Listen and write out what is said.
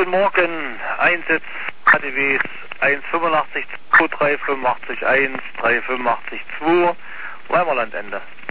Morgen, Einsitz, ADWs 185 2, 385 1, 385 2, Weimerlandende.